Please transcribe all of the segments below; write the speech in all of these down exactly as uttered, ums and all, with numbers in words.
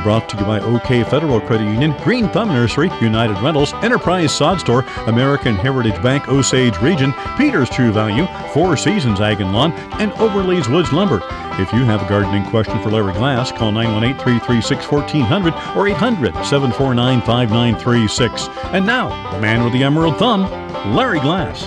brought to you by OK Federal Credit Union, Green Thumb Nursery, United Rentals, Enterprise Sod Store, American Heritage Bank, Osage Region, Peter's True Value, Four Seasons Ag and Lawn, and Overleys Woods Lumber. If you have a gardening question for Larry Glass, call nine one eight, three three six, one four zero zero or eight hundred, seven four nine, five nine three six. And now, the man with the emerald thumb, Larry Glass.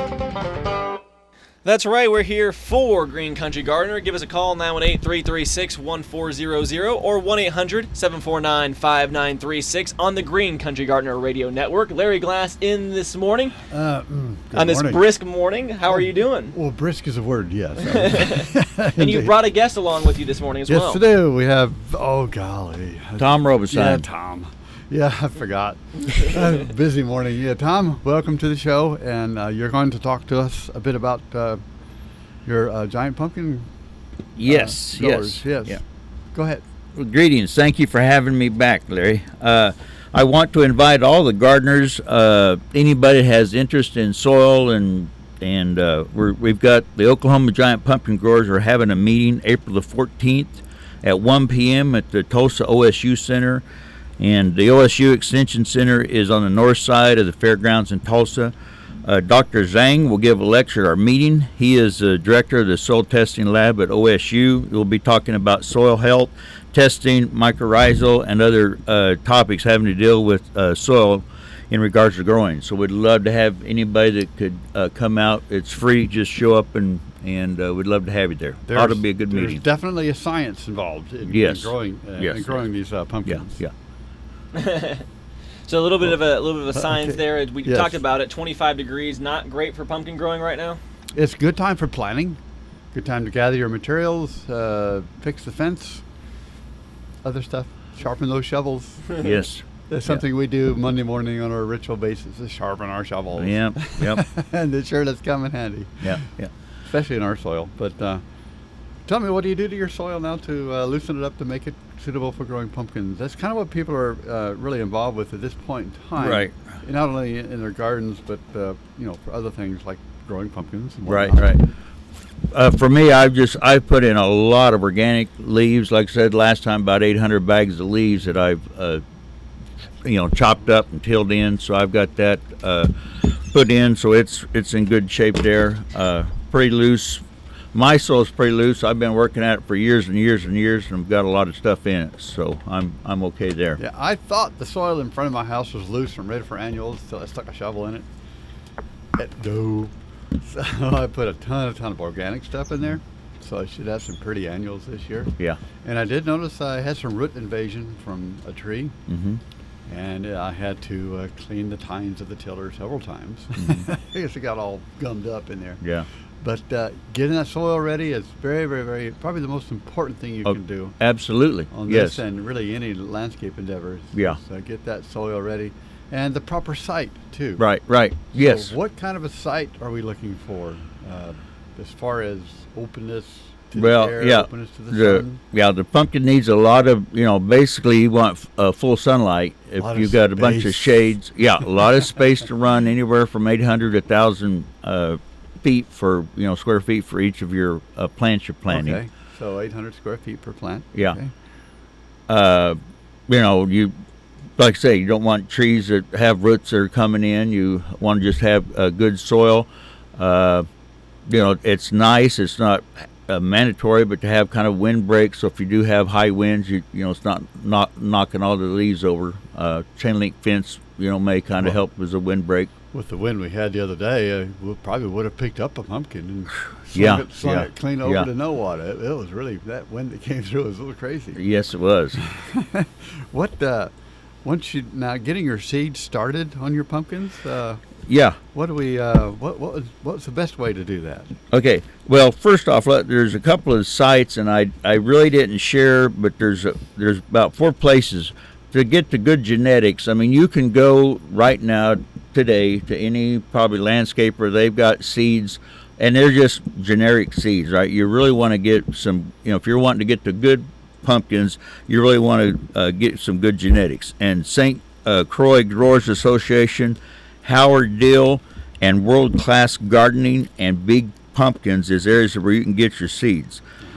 That's right, we're here for Green Country Gardener. Give us a call, nine one eight, three three six, one four zero zero or one eight hundred, seven four nine, five nine three six on the Green Country Gardener Radio Network. Larry Glass in this morning, uh, mm, on this morning. brisk morning. How are you doing? Well, brisk is a word, yes. And you brought a guest along with you this morning as yes, well. Yes, today we have, oh golly. Tom Robeson. Yeah, Tom. Yeah, I forgot. uh, busy morning. Yeah, Tom, welcome to the show, and uh, you're going to talk to us a bit about uh, your uh, giant pumpkin. Yes, uh, yes, yes. Yeah. Go ahead. Well, greetings. Thank you for having me back, Larry. Uh, I want to invite all the gardeners, uh, anybody that has interest in soil, and and uh, we're, we've got the Oklahoma Giant Pumpkin Growers are having a meeting April the fourteenth at one p.m. at the Tulsa O S U Center. And the O S U Extension Center is on the north side of the fairgrounds in Tulsa. Uh, Doctor Zhang will give a lecture at our meeting. He is the director of the soil testing lab at O S U. We'll be talking about soil health, testing, mycorrhizal, and other uh, topics having to deal with uh, soil in regards to growing. So we'd love to have anybody that could uh, come out. It's free. Just show up, and and uh, we'd love to have you there. There's, Ought to be a good there's meeting. Definitely a science involved in, yes. in growing uh, yes. in growing these uh, pumpkins. Yeah. yeah. So a little bit of a, a little bit of a science okay. there. We yes. talked about it. twenty-five degrees, not great for pumpkin growing right now. It's a good time for planting. Good time to gather your materials, uh, fix the fence, other stuff, sharpen those shovels. Yes. That's something yeah. we do Monday morning on a ritual basis, is sharpen our shovels. Yep, yep. And it sure does come in handy. Yeah, yeah. Especially in our soil. But uh, tell me, what do you do to your soil now to uh, loosen it up to make it suitable for growing pumpkins? That's kind of what people are uh, really involved with at this point in time. Right. Not only in their gardens, but uh, you know, for other things like growing pumpkins. And right, whatnot. right. Uh, for me, I've just I've put in a lot of organic leaves. Like I said last time, about eight hundred bags of leaves that I've uh, you know chopped up and tilled in. So I've got that uh, put in, so it's it's in good shape there. Uh, pretty loose. My soil's pretty loose. I've been working at it for years and years and years, and I've got a lot of stuff in it, so I'm I'm okay there. Yeah, I thought the soil in front of my house was loose and ready for annuals until I stuck a shovel in it. It no. So I put a ton, a ton of organic stuff in there, so I should have some pretty annuals this year. Yeah. And I did notice I had some root invasion from a tree, mm-hmm. and uh, I had to uh, clean the tines of the tiller several times mm-hmm. because it got all gummed up in there. Yeah. But uh, getting that soil ready is very, very, very, probably the most important thing you oh, can do. Absolutely. On yes. this and really any landscape endeavors. Yeah. So get that soil ready. And the proper site, too. Right, right. Yes. So what kind of a site are we looking for uh, as far as openness to well, the air, yeah, openness to the, the sun? Yeah, the pumpkin needs a lot of, you know, basically you want uh, full sunlight. If you've got a bunch of shades, yeah, a lot of space to run, anywhere from eight hundred to one thousand uh, feet for, you know, square feet for each of your uh, plants you're planting. Okay, so eight hundred square feet per plant. Yeah. Okay. Uh, you know, you, like I say, you don't want trees that have roots that are coming in. You want to just have uh, good soil. Uh, you know, it's nice. It's not uh, mandatory, but to have kind of wind breaks. So if you do have high winds, you you know, it's not not knocking all the leaves over. Uh, chain link fence, you know, may kind of well, help as a wind break. With the wind we had the other day, uh, we probably would have picked up a pumpkin and slung, yeah, it, slung yeah, it clean over yeah. to no water. It, it was really, that wind that came through was a little crazy. Yes, it was. What, uh, once you, now getting your seeds started on your pumpkins, uh, yeah. What do we, uh, what, what was, what's the best way to do that? Okay. Well, first off, there's a couple of sites, and I I really didn't share, but there's a, there's about four places to get the good genetics. I mean, you can go right now today to any probably landscaper. They've got seeds, and they're just generic seeds, right? You really want to get some, you know, if you're wanting to get the good pumpkins, you really want to uh, get some good genetics. And Saint Uh, Croix Growers Association, Howard Dill, and World Class Gardening and Big Pumpkins is areas where you can get your seeds. Uh-huh.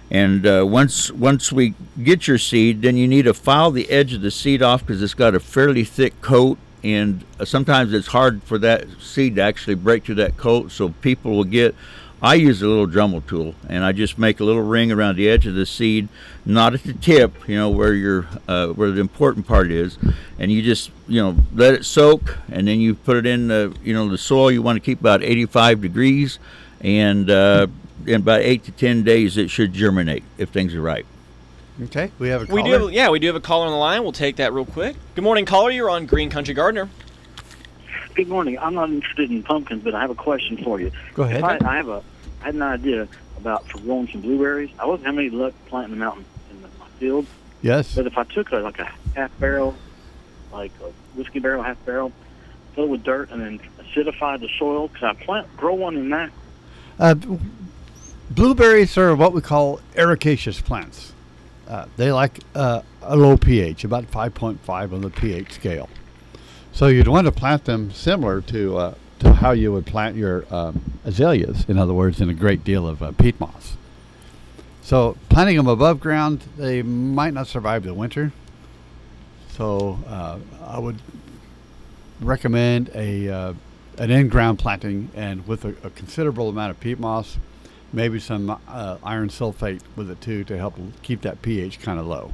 And uh, once once we get your seed, then you need to file the edge of the seed off because it's got a fairly thick coat, and uh, sometimes it's hard for that seed to actually break through that coat. So people will get. I use a little Dremel tool, and I just make a little ring around the edge of the seed, not at the tip, you know, where your uh, where the important part is, and you just you know let it soak, and then you put it in the you know the soil. You want to keep about eighty-five degrees, and uh, in about eight to ten days it should germinate if things are right. Okay, we have a caller. We do, have, yeah, we do have a caller on the line. We'll take that real quick. Good morning, caller. You're on Green Country Gardener. Good morning. I'm not interested in pumpkins, but I have a question for you. Go ahead. If I, I have a, I had an idea about for growing some blueberries. I wasn't having any luck planting them out in, in the, my field. Yes. But if I took a, like a half barrel, like a whiskey barrel, half barrel, fill it with dirt, and then acidify the soil, could I plant, grow one in that? Uh, blueberries are what we call ericaceous plants. Uh, they like uh, a low pH, about five point five on the pH scale. So you'd want to plant them similar to uh, to how you would plant your um, azaleas. In other words, in a great deal of uh, peat moss. So planting them above ground, they might not survive the winter. So uh, I would recommend a uh, an in-ground planting, and with a, a considerable amount of peat moss, maybe some uh, iron sulfate with it too to help keep that pH kind of low.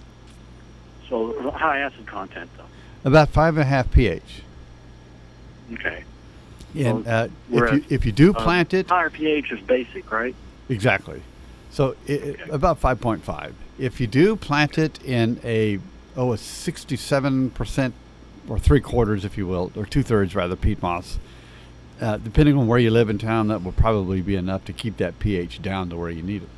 So high acid content, though. About five and a half pH. Okay. And Well, uh, if whereas, you if you do uh, plant it, Higher pH is basic, right? exactly. So it, it- Okay. about five point five. If you do plant it in a oh a sixty-seven percent or three quarters, if you will, or two thirds rather, peat moss, uh, depending on where you live in town, that will probably be enough to keep that pH down to where you need it.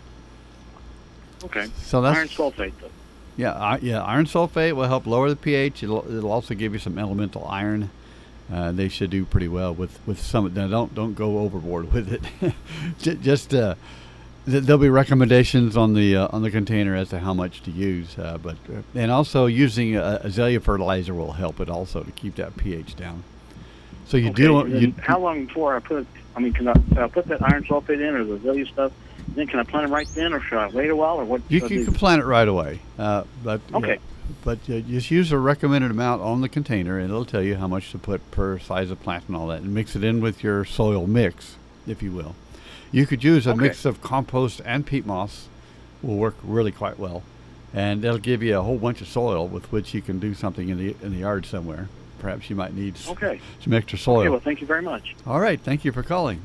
Okay. So that's Iron sulfate, though. yeah, uh, yeah. Iron sulfate will help lower the pH. It'll, it'll also give you some elemental iron. Uh, they should do pretty well with with some. Now, don't don't go overboard with it. Ju- Just uh, th- there'll be recommendations on the uh, on the container as to how much to use. Uh, but uh, and also using uh, azalea fertilizer will help it also to keep that pH down. So you Okay, do and then you how long before I put? I mean, can I, can I put that iron sulfate in or the azalea stuff? Then can I plant them right then, or should I wait a while, or what? you, should I you do? can plant it right away. Uh, but yeah, Okay. but uh, just use a recommended amount on the container, and it'll tell you how much to put per size of plant and all that, and mix it in with your soil mix, if you will. You could use a Okay. mix of compost and peat moss, will work really quite well, and it'll give you a whole bunch of soil with which you can do something in the in the yard somewhere. Perhaps you might need s- Okay. some extra soil. Okay. Well, thank you very much. All right, thank you for calling.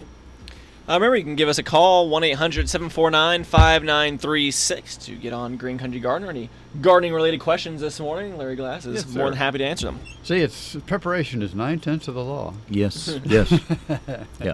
Uh, remember, you can give us a call, one eight hundred seven four nine five nine three six, to get on Green Country Gardener. Any gardening-related questions this morning, Larry Glass is Yes, more sir. than happy to answer them. See, it's preparation is nine tenths of the law. Yes, yes, yeah.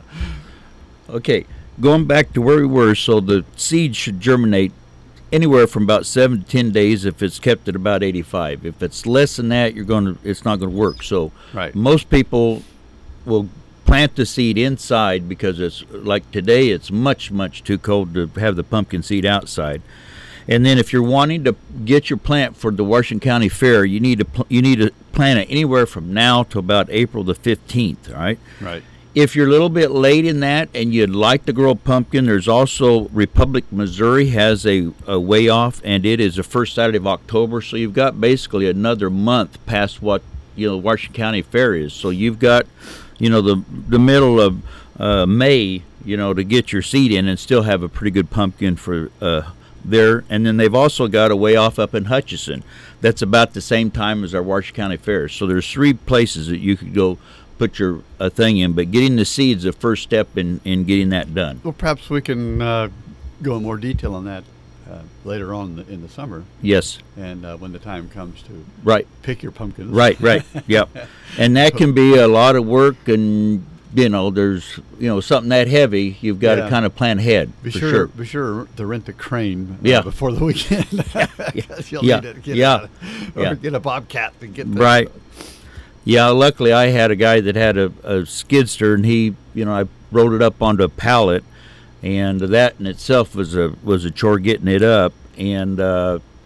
Okay, going back to where we were, so the seed should germinate anywhere from about seven to ten days if it's kept at about eighty-five. If it's less than that, you're going to it's not going to work. So Right. most people will plant the seed inside because it's like today it's much much too cold to have the pumpkin seed outside. And then if you're wanting to get your plant for the Washington County Fair, you need to pl- you need to plant it anywhere from now to about April the fifteenth, all right? Right. If you're a little bit late in that and you'd like to grow pumpkin, there's also Republic, Missouri has a, a way off, and it is the first Saturday of October. So you've got basically another month past what you know Washington County Fair is. So you've got, you know, the the middle of uh, May, you know, to get your seed in and still have a pretty good pumpkin for uh, there. And then they've also got a way off up in Hutchinson. That's about the same time as our Washington County Fair. So there's three places that you could go put your uh, thing in, but getting the seeds the first step in, in getting that done. Well, perhaps we can uh, go in more detail on that uh, later on in the, in the summer, Yes, and uh, when the time comes to right, pick your pumpkins. right, right, yep. And that can be a lot of work, and you know, there's you know something that heavy, you've got Yeah. to kind of plan ahead. Be for sure, sure. be sure to rent the crane uh, Yeah. before the weekend. You'll Yeah. need it. Get Yeah. It out of- or Yeah. get a bobcat to get the, Right. Yeah, luckily I had a guy that had a, a skidster, and he, you know, I rode it up onto a pallet, and that in itself was a was a chore getting it up, and uh,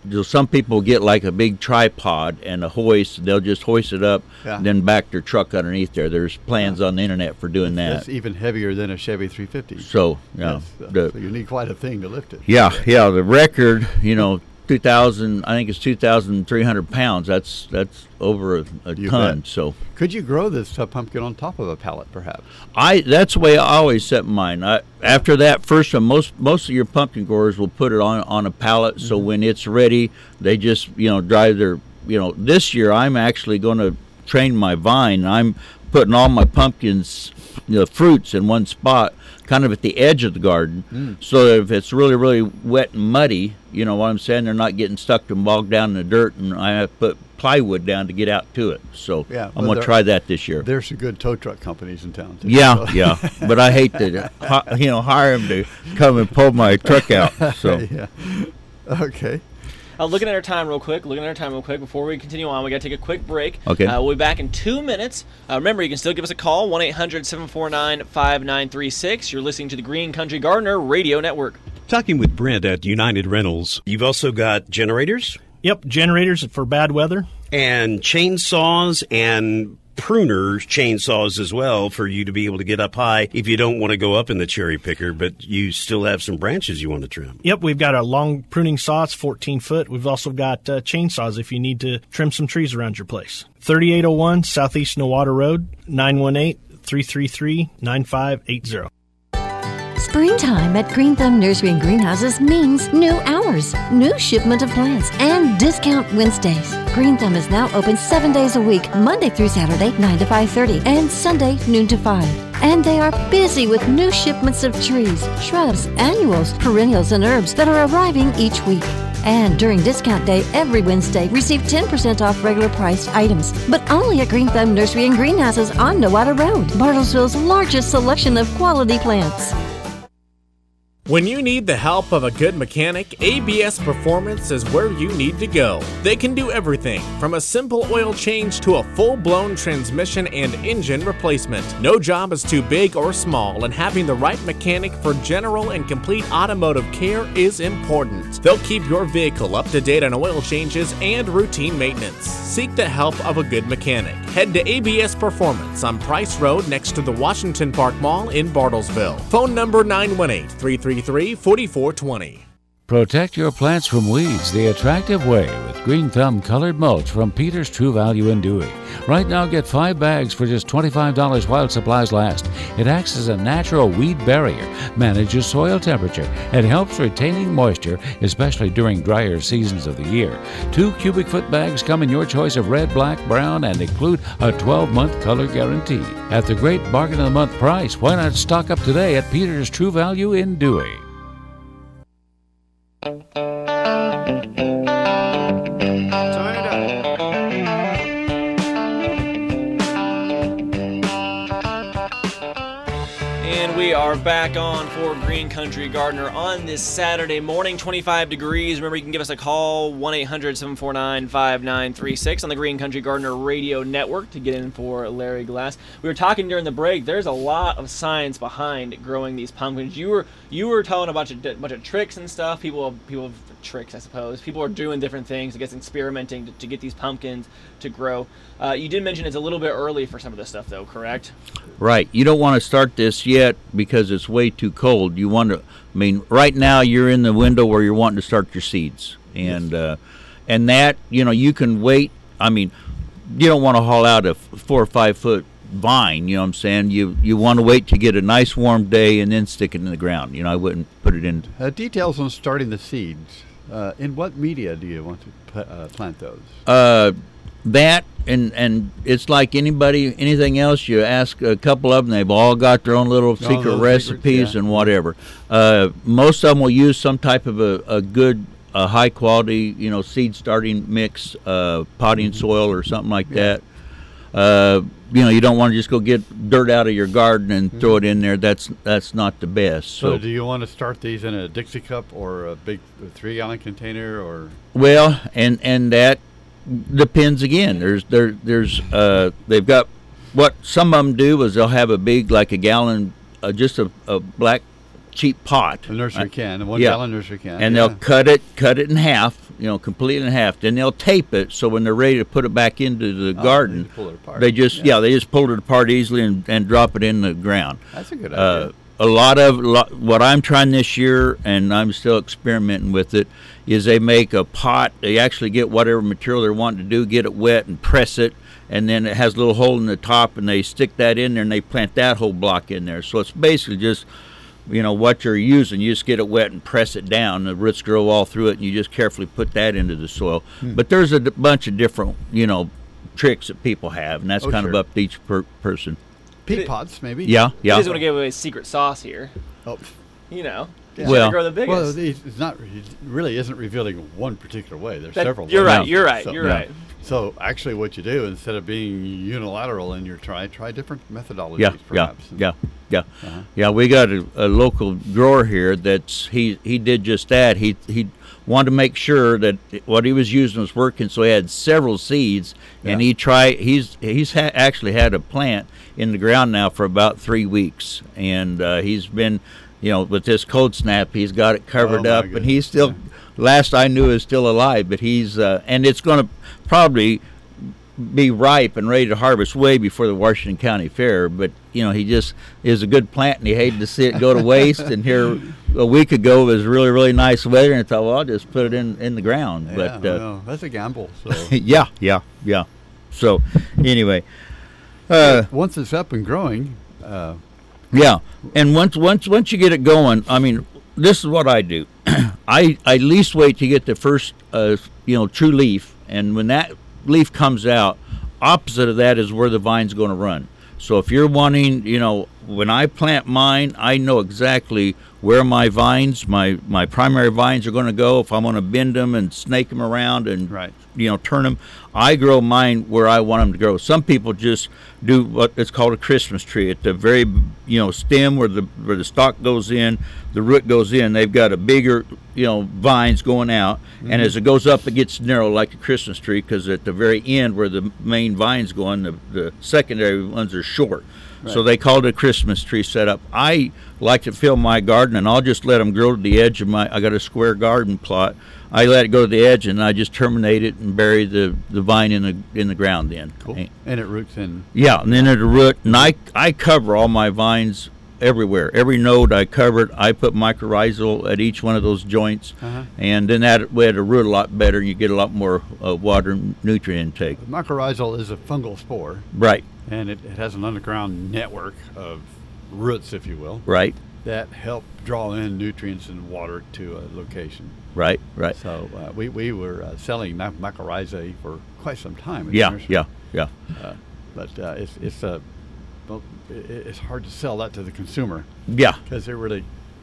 you know, some people get like a big tripod and a hoist. They'll just hoist it up, Yeah. then back their truck underneath there. There's plans on the internet for doing that. That's even heavier than a Chevy three fifty. So, yeah, That's, uh, the- so you need quite a thing to lift it. yeah, yeah. The record, you know, two thousand. I think it's two thousand three hundred pounds. That's that's over a, a You ton. bet. So. Could you grow this uh, pumpkin on top of a pallet, perhaps? I that's the way I always set mine. I, after that first one, most most of your pumpkin growers will put it on on a pallet. So when it's ready, they just you know drive their you know. This year I'm actually going to train my vine. I'm putting all my pumpkins, you know, fruits in one spot, kind of at the edge of the garden, Mm. so that if it's really really wet and muddy, you know what I'm saying, they're not getting stuck and bogged down in the dirt, and I have to put plywood down to get out to it. So Yeah, I'm well, going to there- try that this year. There's some good tow truck companies in town, too. Yeah, so- yeah, but I hate to, hi- you know, hire him to come and pull my truck out. So yeah. Okay. Uh, looking at our time real quick, looking at our time real quick, before we continue on, we got to take a quick break. Okay. Uh, we'll be back in two minutes. Uh, remember, you can still give us a call, one eight hundred seven four nine five nine three six. You're listening to the Green Country Gardener Radio Network. Talking with Brent at United Rentals. You've also got generators Yep, generators for bad weather. and chainsaws and pruners chainsaws as well for you to be able to get up high if you don't want to go up in the cherry picker, but you still have some branches you want to trim. Yep, we've got a long pruning saw. It's fourteen foot. We've also got uh, chainsaws if you need to trim some trees around your place. thirty-eight oh one Southeast Nowata Road, nine one eight, three three three, nine five eight zero. Springtime at Green Thumb Nursery and Greenhouses means new hours, new shipment of plants, and discount Wednesdays. Green Thumb is now open seven days a week, Monday through Saturday, nine to five thirty, and Sunday, noon to five. And they are busy with new shipments of trees, shrubs, annuals, perennials, and herbs that are arriving each week. And during discount day every Wednesday, receive ten percent off regular priced items. But only at Green Thumb Nursery and Greenhouses on Nowata Road, Bartlesville's largest selection of quality plants. When you need the help of a good mechanic, A B S Performance is where you need to go. They can do everything from a simple oil change to a full-blown transmission and engine replacement. No job is too big or small, and having the right mechanic for general and complete automotive care is important. They'll keep your vehicle up to date on oil changes and routine maintenance. Seek the help of a good mechanic. Head to A B S Performance on Price Road next to the Washington Park Mall in Bartlesville. Phone number nine one eight, three three three, four four two zero. Protect your plants from weeds the attractive way with Green Thumb Colored Mulch from Peter's True Value in Dewey. Right now, get five bags for just twenty-five dollars while supplies last. It acts as a natural weed barrier, manages soil temperature, and helps retaining moisture, especially during drier seasons of the year. Two cubic foot bags come in your choice of red, black, brown, and include a twelve-month color guarantee. At the great bargain of the month price, why not stock up today at Peter's True Value in Dewey? And we are back on for Green Country Gardener on this Saturday morning, twenty-five degrees. Remember, you can give us a call, one eight hundred seven four nine five nine three six on the Green Country Gardener Radio Network to get in for Larry Glass. We were talking during the break. There's a lot of science behind growing these pumpkins. You were you were telling a bunch of bunch of tricks and stuff. People people tricks, I suppose. People are doing different things, I guess, experimenting to, to get these pumpkins to grow. Uh, you did mention it's a little bit early for some of this stuff, though, correct? right, you don't want to start this yet because it's way too cold. You want to, I mean, right now you're in the window where you're wanting to start your seeds, and uh, and that, you know, you can wait. I mean, you don't want to haul out a four or five foot vine. You know what I'm saying? You you want to wait to get a nice warm day and then stick it in the ground. You know, I wouldn't put it in. Uh, details on starting the seeds. Uh, in what media do you want to put, uh, plant those? Uh, that and and it's like anybody, anything else. You ask a couple of them, they've all got their own little secret little recipes secrets, yeah. and whatever. Uh, most of them will use some type of a, a good, a high quality, you know, seed starting mix, uh, potting Mm-hmm. soil or something like that. Uh, you know, you don't want to just go get dirt out of your garden and Mm-hmm. throw it in there. That's that's not the best. So, So, do you want to start these in a Dixie cup or a big three-gallon container, or? well, and and that depends again. There's there there's uh they've got, what some of them do is they'll have a big, like a gallon, uh, just a, a black cheap pot. The nursery uh, can, the one yeah. gallon nursery can. And yeah. they'll cut it, cut it in half, you know, completely in half. Then they'll tape it so when they're ready to put it back into the Oh, garden, they pull it apart. they just Yeah. yeah. they just pull it apart easily and, and drop it in the ground. That's a good Uh, idea. a lot of lot, what I'm trying this year, and I'm still experimenting with it, is they make a pot. They actually get whatever material they're wanting to do, get it wet, and press it, and then it has a little hole in the top, and they stick that in there, and they plant that whole block in there. So it's basically just, you know, what you're using. You just get it wet and press it down. The roots grow all through it, and you just carefully put that into the soil. Hmm. But there's a d- bunch of different, you know, tricks that people have, and that's Oh, kind sure. of up to each per- person. Peat pots, maybe. Yeah, He yeah. doesn't want to give away his secret sauce here. Oh. You know, Yeah. he's Well- trying to grow the biggest. Well, he's it's not. He really isn't revealing one particular way. There's That- several. you're ways. right. You're right. So- You're Yeah. right. So actually, what you do instead of being unilateral in your try, try different methodologies. Yeah, yeah, perhaps. yeah, yeah, Uh-huh. yeah. We got a, a local grower here that's he he did just that. He he wanted to make sure that what he was using was working, so he had several seeds, and Yeah. he tried. He's he's ha- actually had a plant in the ground now for about three weeks, and uh, he's been, you know, with this cold snap, he's got it covered Oh, my up, and goodness, he's still. yeah. Last I knew, is still alive, but he's uh, and it's going to probably be ripe and ready to harvest way before the Washington County Fair. But you know, he just is a good plant, and he hated to see it go to waste. And here a week ago it was really really nice weather, and I thought, well, I'll just put it in in the ground. Yeah, but uh, well, that's a gamble. So yeah, yeah, yeah. So anyway, uh, once it's up and growing, uh, yeah, and once once once you get it going, I mean, this is what I do. I I at least wait to get the first uh, you know true leaf, and when that leaf comes out, opposite of that is where the vine's going to run. So if you're wanting, you know, when I plant mine, I know exactly where my vines, my my primary vines are going to go. If I'm going to bend them and snake them around and Right. you know turn them, I grow mine where I want them to grow. Some people just do what is called a Christmas tree at the very you know stem where the where the stalk goes in, the root goes in. They've got a bigger you know vines going out, Mm-hmm. and as it goes up, it gets narrow like a Christmas tree, because at the very end where the main vines go in, the, the secondary ones are short. So Right. they call it a Christmas tree setup. I like to fill my garden, and I'll just let them grow to the edge of my. I got a square garden plot. I let it go to the edge, and I just terminate it and bury the, the vine in the in the ground. Then, cool. And- And it roots in. yeah, and then at the root, and I I cover all my vines everywhere. Every node I cover it. I put mycorrhizal at each one of those joints, Uh-huh. and then that way it'll root a lot better, and you get a lot more uh, water and nutrient intake. Mycorrhizal is a fungal spore, Right, and it, it has an underground network of roots, if you will, right, that help draw in nutrients and water to a location. right, right. So uh, we, we were uh, selling my- mycorrhizae for quite some time. at the Yeah, nursery. yeah, yeah. Uh, but uh, it's it's uh, well, i- i- it's hard to sell that to the consumer Yeah, because they're really.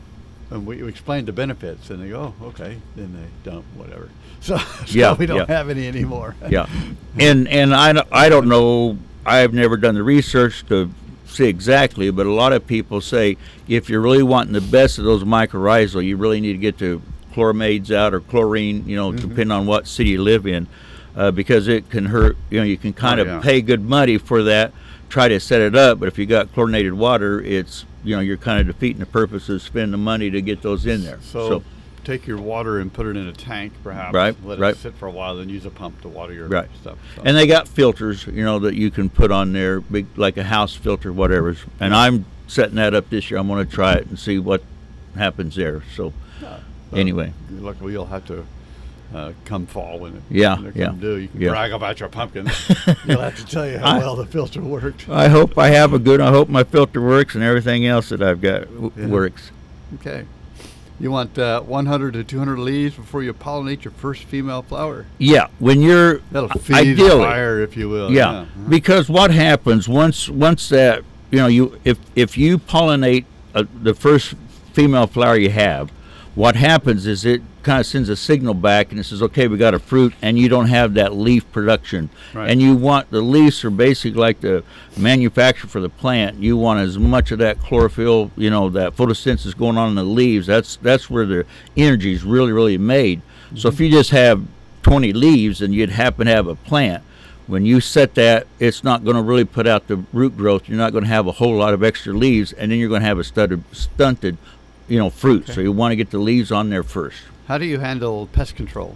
And we, we explained the benefits, and they go, oh, okay, then they don't, whatever. So, so Yeah, we don't yeah. have any anymore. yeah. And and I, don't- I don't know, I've never done the research to see exactly, but a lot of people say if you're really wanting the best of those mycorrhizal, you really need to get the chloramides out or chlorine, you know, Mhm. depending on what city you live in, uh, because it can hurt, you know, you can kind Oh, of yeah. pay good money for that, try to set it up, but if you got chlorinated water, it's, you know, you're kind of defeating the purpose of spending the money to get those in there. So, take your water and put it in a tank, perhaps. Right, Let right. it sit for a while, then use a pump to water your Right. stuff. So. And they got filters, you know, that you can put on there, big like a house filter, whatever. And I'm setting that up this year. I'm going to try it and see what happens there. So, So, anyway, luckily you'll have to uh, come fall when it Yeah, when it yeah, come due. You can yeah. brag about your pumpkins. You'll have to tell you how I- well the filter worked. I hope I have a good. I hope my filter works and everything else that I've got w- Yeah. works. Okay. You want uh, one hundred to two hundred leaves before you pollinate your first female flower. Yeah, when you're That'll feed ideally, the fire, if you will. yeah, Uh-huh. because what happens once once that you know you if if you pollinate uh, the first female flower you have, what happens is it kind of sends a signal back and it says, okay, we got a fruit, and you don't have that leaf production. Right. And you want, the leaves are basically like the manufacturer for the plant. You want as much of that chlorophyll, you know, that photosynthesis going on in the leaves. That's that's where the energy is really, really made. Mm-hmm. So if you just have twenty leaves and you'd happen to have a plant, when you set that, it's not going to really put out the root growth. You're not going to have a whole lot of extra leaves, and then you're going to have a stunted, stunted you know, fruit. Okay. So you want to get the leaves on there first. How do you handle pest control?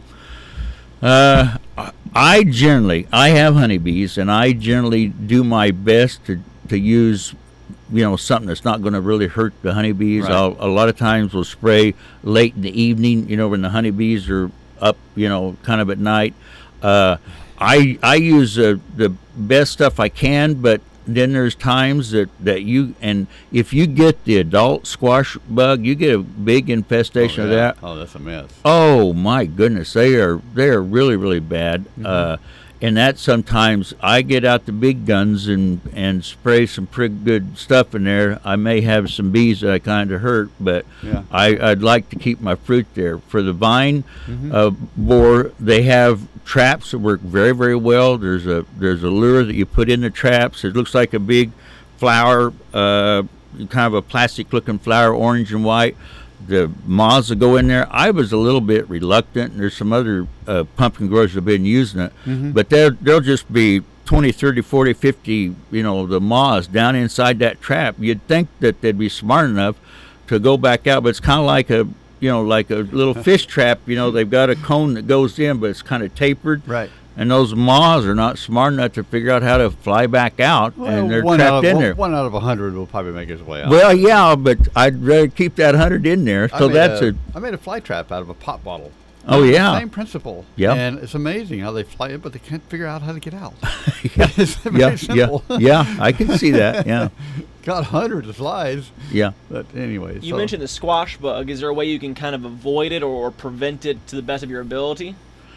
Uh, I generally, I have honeybees, and I generally do my best to, to use, you know, something that's not going to really hurt the honeybees. Right. I'll, a lot of times we'll spray late in the evening, you know, when the honeybees are up, you know, kind of at night. Uh, I I use uh, the best stuff I can, but then there's times that, that you, and if you get the adult squash bug, you get a big infestation oh, of yeah. that. Oh, that's a mess. Oh my goodness, they are they are really really bad. Mm-hmm. Uh, and that sometimes I get out the big guns and, and spray some pretty good stuff in there. I may have some bees that I kind of hurt, but yeah. I, I'd like to keep my fruit there. For the vine mm-hmm. uh, borer, they have traps that work very very well. There's a there's a lure that you put in the traps. It looks like a big flower, uh, kind of a plastic looking flower, orange and white. The moths that go in there, I was a little bit reluctant, and there's some other uh, pumpkin growers that have been using it, mm-hmm. but they'll, they'll just be twenty, thirty, forty, fifty, you know, the moths down inside that trap. You'd think that they'd be smart enough to go back out, but it's kind of like a, you know, like a little fish trap. You know, they've got a cone that goes in, but it's kind of tapered. Right. And those moths are not smart enough to figure out how to fly back out, Well, and they're one trapped out of, in one, there. One out of a hundred will probably make his way out. Well, yeah, but I'd rather keep that hundred in there. I So made that's a, a. I made a fly trap out of a pop bottle. Oh yeah. Same principle. Yeah. And it's amazing how they fly in, but they can't figure out how to get out. yeah. It's very yeah, simple. yeah, yeah. I can see that. Yeah. Got hundreds of flies. Yeah. But anyway. You so. mentioned the squash bug. Is there a way you can kind of avoid it or prevent it to the best of your ability?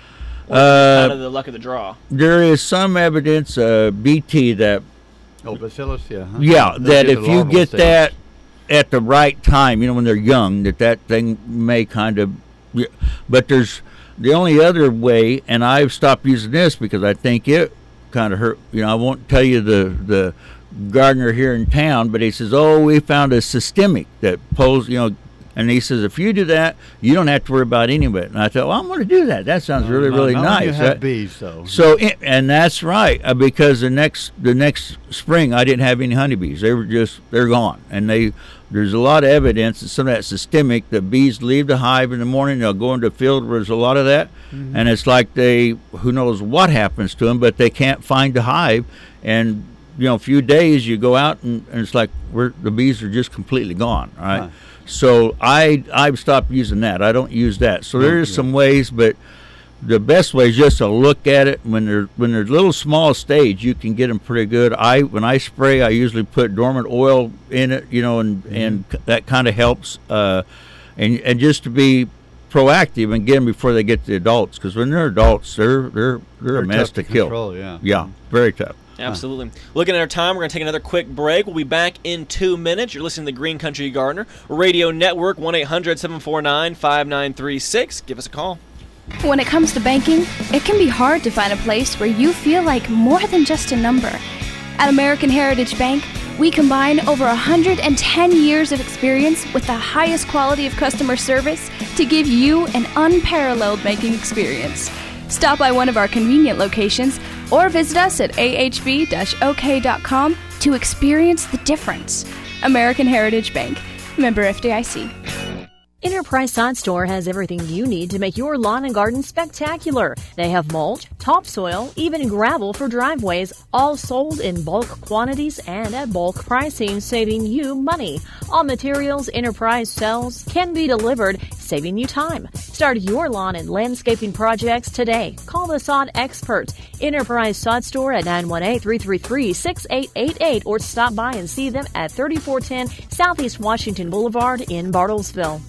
Or is it Uh, kind of the luck of the draw? There is some evidence, uh, B T, that Oh, bacillus, yeah. Huh? yeah, They'll that get if the you larval get stage. that at the right time, you know, when they're young, that that thing may kind of. Yeah. But there's the only other way, and I've stopped using this because I think it kind of hurt. You know, I won't tell you the the gardener here in town, but he says, "Oh, we found a systemic that pulls, you know." And he says, if you do that, you don't have to worry about any of it. And I thought, well, I'm going to do that. That sounds really, No, really not nice. when you have That- bees, though. So, it, and that's right, uh, because the next the next spring I didn't have any honeybees. They were just they're gone, and they there's a lot of evidence that some of that systemic. The bees leave the hive in the morning, they'll go into the field where there's a lot of that, Mm-hmm. and it's like they who knows what happens to them, but they can't find the hive, and you know, a few days you go out and, and it's like we're, the bees are just completely gone. All right. Huh. So I I've stopped using that. I don't use that. So there is some ways, but the best way is just to look at it when they're when they're little small stage. You can get them pretty good. I when I spray, I usually put dormant oil in it, you know, and Mm-hmm. and c- that kind of helps. Uh, and and just to be proactive and get them before they get to the adults, because when they're adults, they're they're they're, They're a mess tough to to kill. control, yeah. Yeah, very tough. Absolutely. Looking at our time, we're going to take another quick break. We'll be back in two minutes. You're listening to the Green Country Gardener Radio Network, one eight hundred seven four nine five nine three six. Give us a call. When it comes to banking, it can be hard to find a place where you feel like more than just a number. At American Heritage Bank, we combine over one hundred ten years of experience with the highest quality of customer service to give you an unparalleled banking experience. Stop by one of our convenient locations or visit us at a h b dash o k dot com to experience the difference. American Heritage Bank, member F D I C. Enterprise Sod Store has everything you need to make your lawn and garden spectacular. They have mulch, topsoil, even gravel for driveways, all sold in bulk quantities and at bulk pricing, saving you money. All materials Enterprise sells can be delivered, saving you time. Start your lawn and landscaping projects today. Call the sod expert. Enterprise Sod Store at nine one eight, three three three, six eight eight eight or stop by and see them at thirty-four ten Southeast Washington Boulevard in Bartlesville.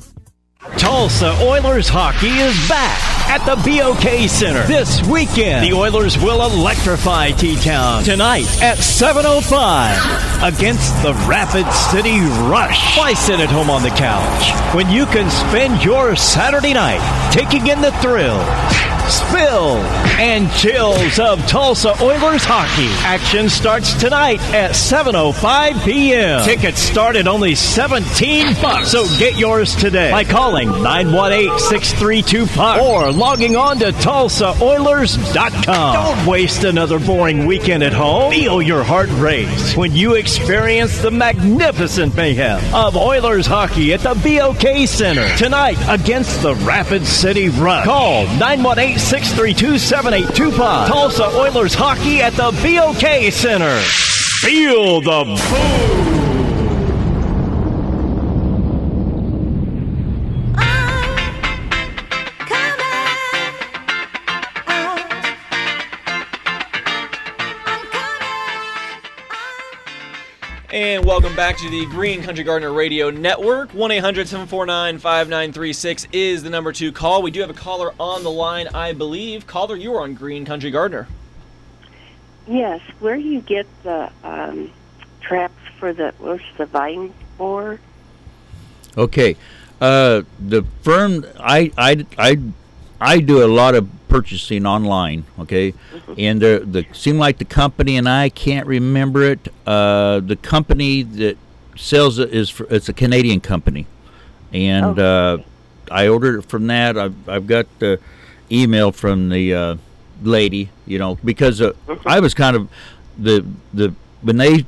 Tulsa Oilers hockey is back at the B O K Center this weekend. The Oilers will electrify T-Town tonight at seven oh five against the Rapid City Rush. Why sit at home on the couch when you can spend your Saturday night taking in the thrill, spill, and chills of Tulsa Oilers hockey. Action starts tonight at seven oh five p.m. Tickets start at only seventeen bucks, so get yours today by calling nine one eight, six three two, puck or logging on to Tulsa Oilers dot com. Don't waste another boring weekend at home. Feel your heart race when you experience the magnificent mayhem of Oilers hockey at the B O K Center tonight against the Rapid City Rush. Call nine one eight, six three two, seven eight two five. Tulsa Oilers hockey at the B O K Center. Feel the boom. And welcome back to the Green Country Gardener Radio Network. one eight hundred, seven four nine, five nine three six is the number to call. We do have a caller on the line, I believe. Caller, you are on Green Country Gardener. Yes. Where do you get the um, traps for the, what's the vine borer? Okay. Uh, the firm, I, I, I, I do a lot of purchasing online, okay? Mm-hmm. And the, the seem like the company, and I can't remember it, uh, the company that sells it is, for, it's a Canadian company. And okay. uh, I ordered it from that. I've, I've got the email from the uh, lady, you know, because uh, mm-hmm. I was kind of, the, the when they,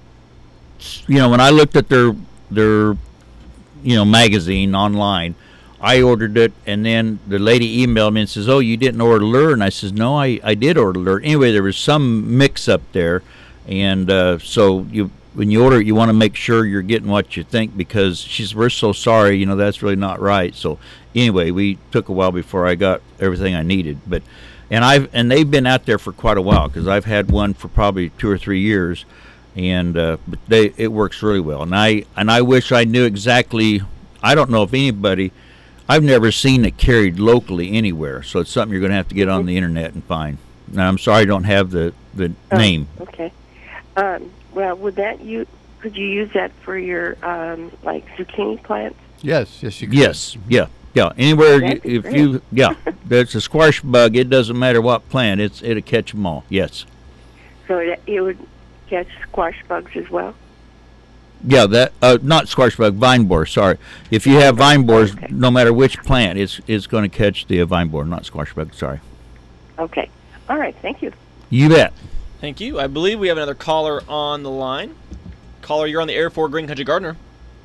you know, when I looked at their, their, you know, magazine online, I ordered it, and then the lady emailed me and says, oh, you didn't order lure? And I says, no, I, I did order lure. Anyway, there was some mix-up there, and uh, so you when you order it, you want to make sure you're getting what you think, because she says, we're so sorry, you know, that's really not right. So anyway, we took a while before I got everything I needed. But and I've and they've been out there for quite a while, because I've had one for probably two or three years, and uh, but they it works really well. And I and I wish I knew exactly. I don't know if anybody. I've never seen it carried locally anywhere, so it's something you're going to have to get on the internet and find. Now, I'm sorry I don't have the, the oh, name. Okay. Um, well, would that you could you use that for your um, like zucchini plants? Yes, yes, you can. Yes, yeah, yeah. Anywhere you, if great. you, yeah, there's a squash bug. It doesn't matter what plant. It's it'll catch them all. Yes. So it, it would catch squash bugs as well. Yeah, that uh, not squash bug, vine borer. Sorry, if you have vine borers, okay. no matter which plant, it's it's going to catch the uh, vine borer, not squash bug. Sorry. Okay. All right. Thank you. You bet. Thank you. I believe we have another caller on the line. Caller, you're on the air for Green Country Gardener.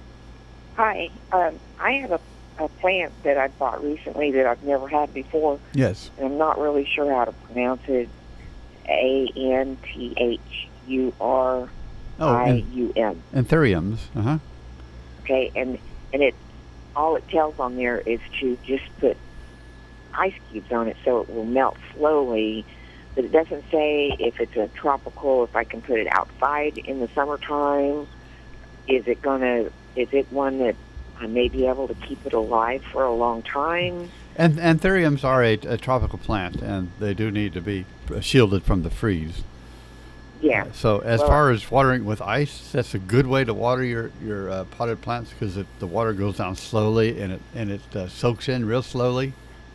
Hi. Um, I have a, a plant that I bought recently that I've never had before. Yes. And I'm not really sure how to pronounce it. A N T H U R. Oh, I U M. Anthuriums, uh-huh. Okay, and and it all it tells on there is to just put ice cubes on it so it will melt slowly, but it doesn't say if it's a tropical, if I can put it outside in the summertime. Is it gonna, is it one that I may be able to keep it alive for a long time? And anthuriums are a, a tropical plant, and they do need to be shielded from the freeze. Yeah. Uh, so as well, far as watering with ice, that's a good way to water your your uh, potted plants, because the water goes down slowly and it and it uh, soaks in real slowly.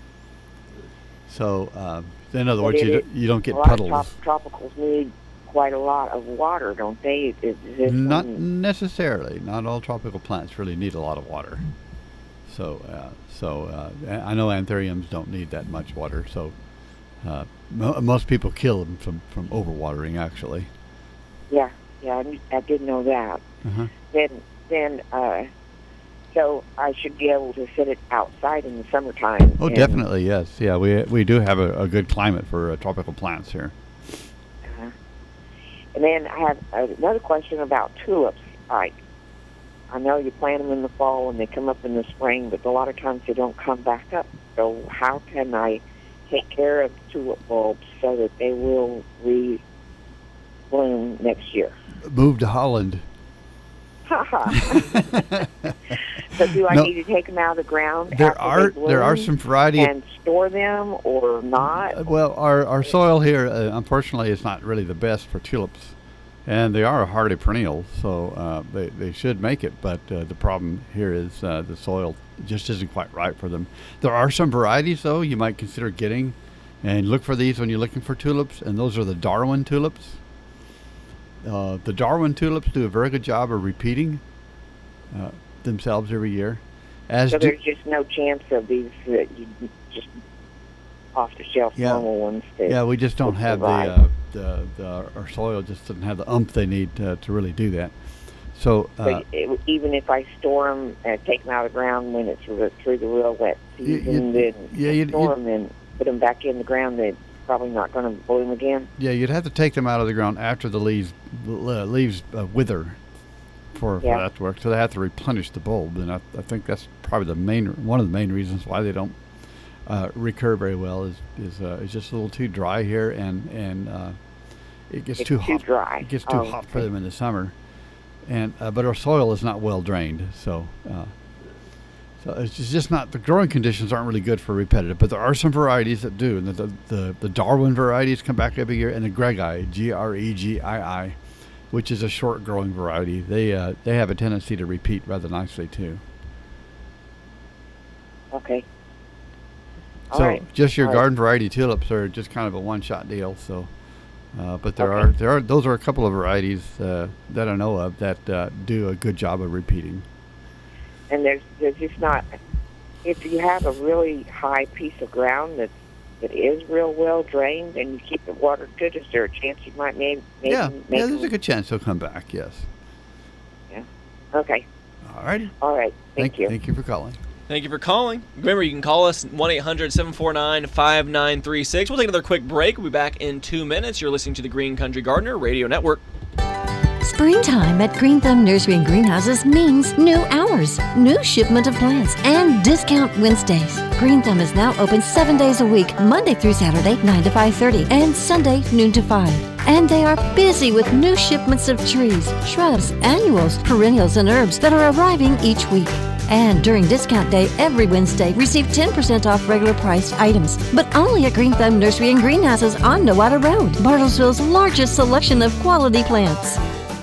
So uh, in other words, you, it, do, you don't get a lot puddles. Of trop- tropicals need quite a lot of water, don't they? Is, is this Not one... necessarily. Not all tropical plants really need a lot of water. So uh, so uh, I know anthuriums don't need that much water. So. Uh, mo- most people kill them from, from overwatering, actually. Yeah, yeah, I, I did know that. Uh-huh. Then, then, uh, so I should be able to sit it outside in the summertime. Oh, definitely, yes. Yeah, we we do have a, a good climate for uh, tropical plants here. Uh-huh. And then I have another question about tulips. Like, I know you plant them in the fall and they come up in the spring, but a lot of times they don't come back up. So how can I take care of tulip bulbs so that they will re-bloom next year? Move to Holland. So do I no, need to take them out of the ground? There are there are some variety and store them or not? Well, our our soil here, uh, unfortunately, is not really the best for tulips, and they are a hardy perennial, so uh, they they should make it. But uh, the problem here is uh, the soil just isn't quite right for them. There are some varieties, though, you might consider getting, And look for these when you're looking for tulips, and those are the Darwin tulips. Uh, the Darwin tulips do a very good job of repeating uh, themselves every year. As so do, there's just no chance of these uh, you just off-the-shelf yeah, normal ones. To, yeah, we just don't have the, uh, the the our soil just doesn't have the umph they need to, to really do that. So, uh, so it, even if I store them, uh, take them out of the ground when it's through, through the real wet season, you, you, then yeah, you, store them and put them back in the ground, they're probably not going to bloom again. Yeah, you'd have to take them out of the ground after the leaves uh, leaves uh, wither for, for Yeah. that to work. So they have to replenish the bulb, and I, I think that's probably the main one of the main reasons why they don't uh, recur very well is is uh, it's just a little too dry here, and and uh, it gets It's too too hot. dry. It gets too Oh, hot for okay. them in the summer, and uh, but our soil is not well drained, so. Uh, So it's just- just not, the growing conditions aren't really good for repetitive, but there are some varieties that do. And the, the, the, the Darwin varieties come back every year, and the Gregi, G R E G I I, which is a short growing variety, they uh, they have a tendency to repeat rather nicely too. Okay. All So right. just your All right. garden variety tulips are just kind of a one shot deal. So, uh, but there Okay. are there are those are a couple of varieties uh, that I know of that uh, do a good job of repeating. And there's there's just not. If you have a really high piece of ground that that is real well drained and you keep it watered good, is there a chance you might maybe, maybe yeah, make yeah, there's them- a good chance they'll come back. Yes. Okay. All righty. All right. Thank, you. Thank you for calling. Thank you for calling. Remember, you can call us one eight hundred seven four nine five nine three six. We'll take another quick break. We'll be back in two minutes. You're listening to the Green Country Gardener Radio Network. Springtime at Green Thumb Nursery and Greenhouses means new hours, new shipment of plants, and discount Wednesdays. Green Thumb is now open seven days a week, Monday through Saturday, nine to five thirty, and Sunday, noon to five. And they are busy with new shipments of trees, shrubs, annuals, perennials, and herbs that are arriving each week. And during discount day every Wednesday, receive ten percent off regular priced items. But only at Green Thumb Nursery and Greenhouses on Nowata Road, Bartlesville's largest selection of quality plants.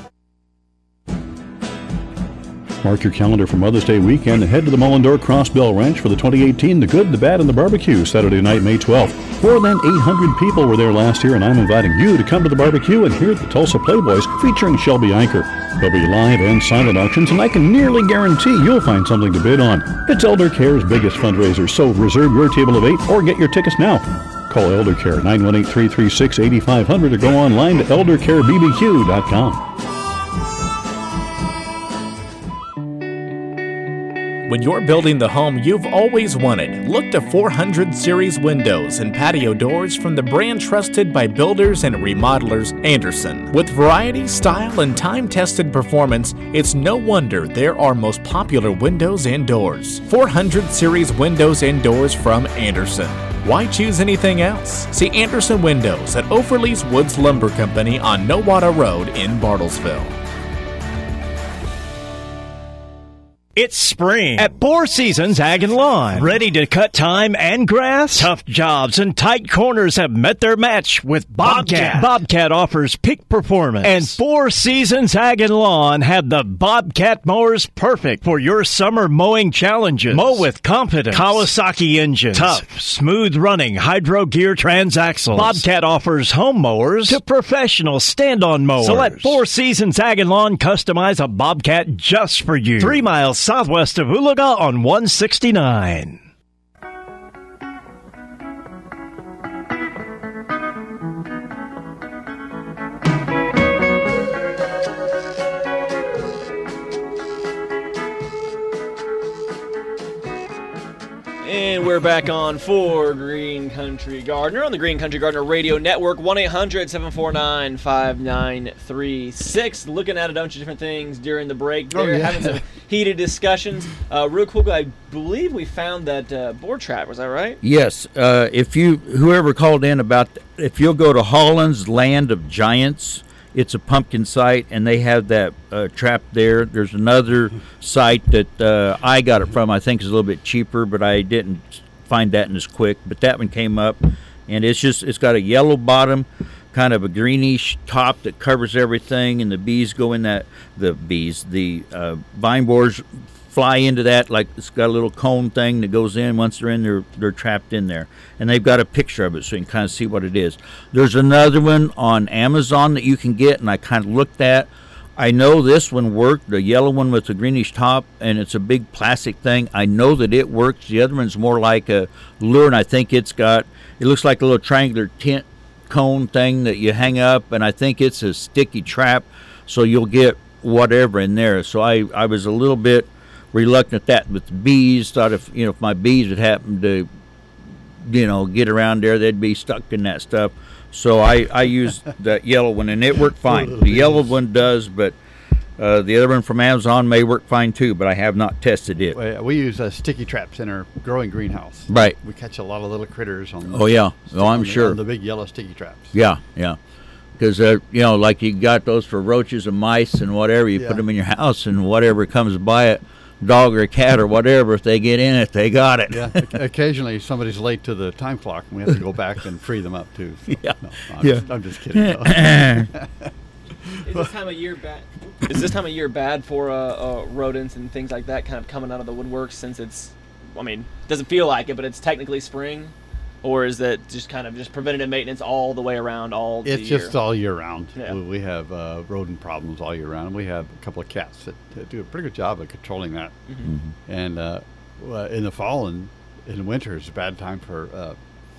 Mark your calendar for Mother's Day weekend and head to the Mullendore Crossbell Ranch for the twenty eighteen The Good, the Bad, and the Barbecue, Saturday night, May twelfth. More than eight hundred people were there last year, and I'm inviting you to come to the barbecue and hear the Tulsa Playboys featuring Shelby Eicher. There'll be live and silent auctions, and I can nearly guarantee you'll find something to bid on. It's Elder Care's biggest fundraiser, so reserve your table of eight or get your tickets now. Call Elder Care, nine one eight, three three six, eight five zero zero, or go online to elder care b b q dot com. When you're building the home you've always wanted, look to four hundred series windows and patio doors from the brand trusted by builders and remodelers, Anderson. With variety, style, and time-tested performance, it's no wonder they're our most popular windows and doors. four hundred series windows and doors from Anderson. Why choose anything else? See Anderson Windows at Overlease Woods Lumber Company on Nowata Road in Bartlesville. It's spring at Four Seasons Ag and Lawn. Ready to cut time and grass? Tough jobs and tight corners have met their match with Bobcat. Bobcat, Bobcat offers peak performance. And Four Seasons Ag and Lawn have the Bobcat mowers perfect for your summer mowing challenges. Mow with confidence. Kawasaki engines. Tough, smooth running hydro gear transaxles. Bobcat offers home mowers to professional stand-on mowers. So let Four Seasons Ag and Lawn customize a Bobcat just for you. Three miles southwest of Oolaga on one sixty-nine. And we're back on for Green Country Gardener on the Green Country Gardener Radio Network. one eight hundred seven four nine five nine three six. Looking at a bunch of different things during the break there, Oh, yeah. having some heated discussions. Uh, real quickly, I believe we found that uh, boar trap. Was that right? Yes. Uh, if you, whoever called in about, if you'll go to Holland's Land of Giants, it's a pumpkin site, and they have that uh, trap there. There's another site that uh, I got it from. I think is a little bit cheaper, but I didn't find that in as quick. But that one came up, and it's just it's got a yellow bottom, kind of a greenish top that covers everything, and the bees go in that. The bees, the uh, vine borers fly into that, like it's got a little cone thing that goes in. Once they're in, they're they're trapped in there, and they've got a picture of it so you can kind of see what it is. There's another one on Amazon that you can get, and I kind of looked at. I know this one worked, the yellow one with the greenish top, and it's a big plastic thing. I know that it works. The other one's more like a lure, and I think it's got, it looks like a little triangular tent cone thing that you hang up, and I think it's a sticky trap, so you'll get whatever in there. So I, I was a little bit reluctant at that with the bees. Thought if, you know, if my bees would happen to, you know, get around there, they'd be stuck in that stuff. So I, I used that yellow one, and it worked fine. The yellow one does, but uh, the other one from Amazon may work fine too, but I have not tested it. Well, we use uh, sticky traps in our growing greenhouse. Right. We catch a lot of little critters on the, Oh, yeah. Oh, I'm on the, sure. on the big yellow sticky traps. Yeah, yeah. Because, uh, you know, like you got those for roaches and mice and whatever. You Yeah. put them in your house, and whatever comes by it, dog or a cat or whatever, if they get in it, they got it. Yeah. Occasionally, somebody's late to the time clock, and we have to go back and free them up too. So, Yeah. No, no, I'm, Yeah. just, I'm just kidding. though. Is this time of year bad? Is this time of year bad for uh, uh, rodents and things like that, kind of coming out of the woodwork? Since it's, I mean, doesn't feel like it, but it's technically spring, or is that just kind of just preventative maintenance all the way around all the It's year? just all year round. Yeah. We, we have uh, rodent problems all year round. And we have a couple of cats that, that do a pretty good job of controlling that. Mhm. And uh, well, in the fall and in winter, it's a bad time for uh,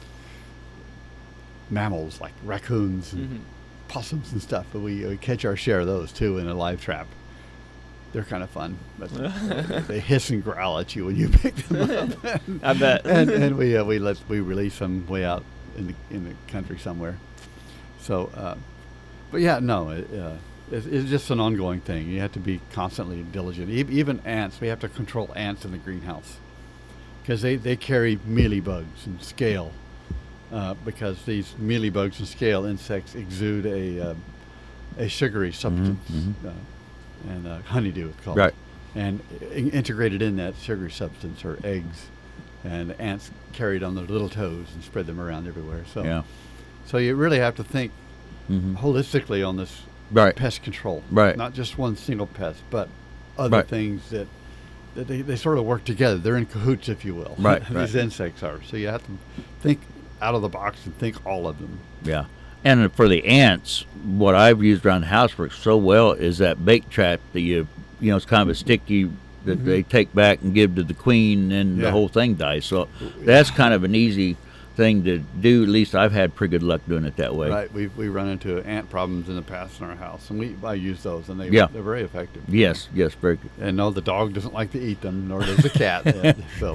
mammals like raccoons and Mhm. possums and stuff. But we, we catch our share of those too in a live trap. They're kind of fun, but they hiss and growl at you when you pick them up. I bet. And, and we uh, we let we release them way out in the in the country somewhere. So, uh, but yeah, no, it, uh, it's, it's just an ongoing thing. You have to be constantly diligent. E- even ants, we have to control ants in the greenhouse because they, they carry mealybugs and scale. Uh, because these mealybugs and scale insects exude a uh, a sugary substance. mhm. Uh, and uh, honeydew it's called. Right. And I- integrated in that sugary substance are eggs, and the ants carry it on their little toes and spread them around everywhere. So, Yeah. so you really have to think Mhm. holistically on this Right. pest control. Right. Not just one single pest, but other Right. things that, that they, they sort of work together. They're in cahoots, if you will. Right, These right. insects are. So you have to think out of the box and think all of them. Yeah. And for the ants, what I've used around the house works so well is that bait trap that you, you know, it's kind of a sticky that Mhm. they take back and give to the queen, and Yeah. the whole thing dies. So that's kind of an easy thing to do. At least I've had pretty good luck doing it that way. Right. We we run into ant problems in the past in our house, and we I use those, and they Yeah. they're very effective. Yes, yes, very good. And no, the dog doesn't like to eat them, nor does the cat. uh, so.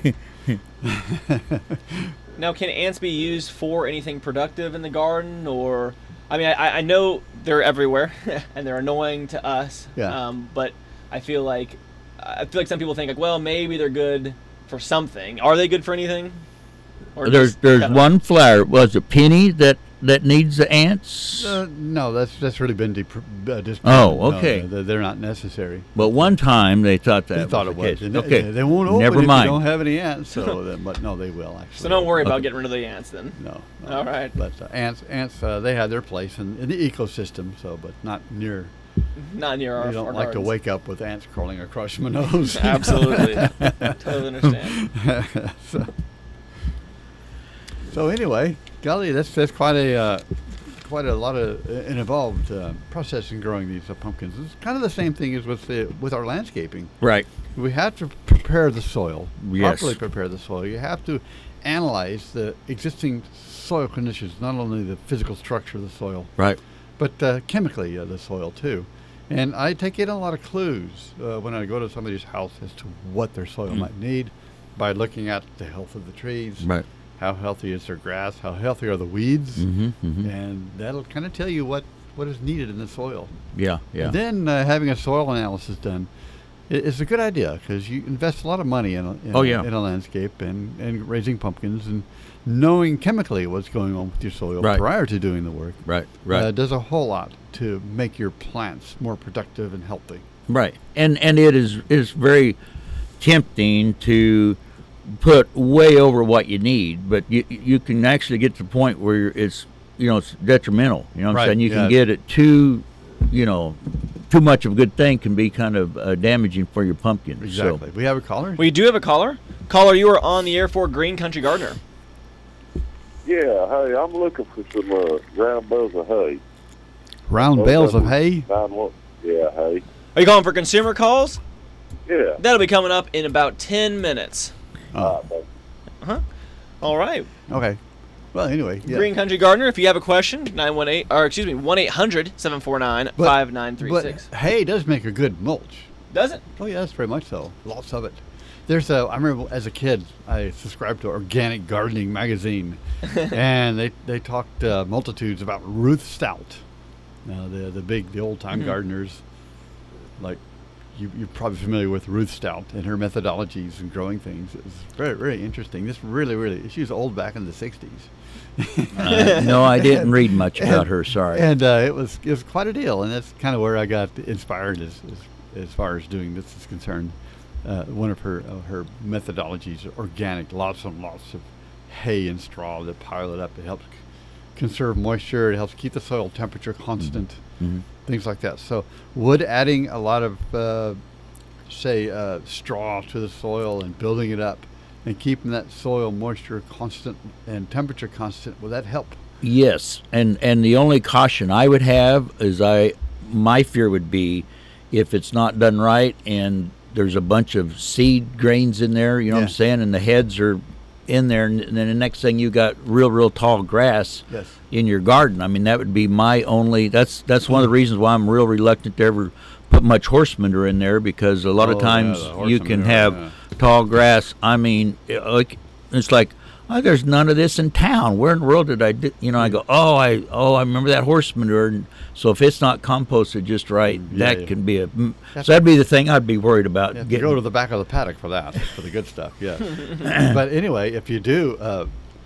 Now, can ants be used for anything productive in the garden, or? I mean, I, I know they're everywhere, and they're annoying to us. Yeah. Um, but I feel like I feel like some people think like, well, maybe they're good for something. Are they good for anything? Or There's just there's kinda- one flower. Was it Penny that that needs the ants? Uh, no, that's that's really been depr- uh, disproven. Oh, No, okay. they're, they're not necessary. But one time they thought that They thought was it the was. case. And Okay, They, they won't open never if mind. you don't have any ants. So, then, but no, they will actually. So don't worry about Okay. getting rid of the ants then. No. All right. But uh, ants, ants, uh, they have their place in, in the ecosystem. So, but not near. Not near our. You don't our like to gardens. wake up with ants crawling across my nose. Absolutely. Totally understand. so, so anyway, golly, that's that's quite a uh, quite a lot of uh, an involved uh, process in growing these uh, pumpkins. It's kind of the same thing as with the, with our landscaping. Right. We have to prepare the soil, Yes. properly prepare the soil. You have to analyze the existing soil conditions, not only the physical structure of the soil, Right. but uh, chemically uh, the soil too. And I take in a lot of clues uh, when I go to somebody's house as to what their soil Mm. might need by looking at the health of the trees. Right. How healthy is their grass? How healthy are the weeds? Mhm, mhm. And that'll kind of tell you what, what is needed in the soil. Yeah, yeah. And then uh, having a soil analysis done i- is a good idea because you invest a lot of money in a, in, Oh, a- yeah. in a landscape and, and raising pumpkins, and knowing chemically what's going on with your soil Right. prior to doing the work. Right, right. Uh, does a whole lot to make your plants more productive and healthy. Right, and and it is is very tempting to put way over what you need, but you you can actually get to the point where it's you know it's detrimental. You know what Right, I'm saying? You yeah. can get it too, you know, too much of a good thing can be kind of uh, damaging for your pumpkin. Exactly. So. We have a caller? We do have a caller. Caller, you are on the air for Green Country Gardener. Yeah, hey, I'm looking for some uh, round bales of hay. Round bales of hay? Nine one. Yeah, hay. Are you calling for consumer calls? Yeah. That'll be coming up in about ten minutes. Oh. Uh-huh. All right. Okay. Well, anyway. Yeah. Green Country Gardener, if you have a question, nine one eight, or excuse me, one eight hundred seven four nine five nine three six. But hay does make a good mulch. Does it? Oh, yes, very much so. Lots of it. There's a, I remember as a kid, I subscribed to Organic Gardening magazine, and they, they talked uh, multitudes about Ruth Stout. Uh, the the big, the old-time Mm-hmm. gardeners, like, you, you're probably familiar with Ruth Stout and her methodologies in growing things. It was very, very interesting. This really, really, she was old back in the sixties. Uh, no, I didn't read much about and, her, sorry. And uh, it was it was quite a deal, and that's kind of where I got inspired as as, as far as doing this is concerned. Uh, one of her uh, her methodologies, organic, lots and lots of hay and straw that pile it up. It helps c- conserve moisture. It helps keep the soil temperature constant, Mhm. things like that. So would adding a lot of, uh, say, uh, straw to the soil and building it up and keeping that soil moisture constant and temperature constant, will that help? Yes, and and the only caution I would have is I, my fear would be, if it's not done right and there's a bunch of seed grains in there, you know what I'm Yeah. saying, and the heads are in there, and, and then the next thing you got real, real tall grass Yes. in your garden. I mean, that would be my only. That's that's one of the reasons why I'm real reluctant to ever put much horse manure in there, because a lot Oh, of yeah, times the horse you can manure, have yeah. tall grass. I mean, it- like it's like. Oh, there's none of this in town. Where in the world did I do? You know, I go, oh, I oh, I remember that horse manure. And so if it's not composted just right, Yeah, that yeah. can be a. mm, That's- So that'd be the thing I'd be worried about. You have to getting. go to the back of the paddock for that, for the good stuff, yes. But anyway, if you do uh,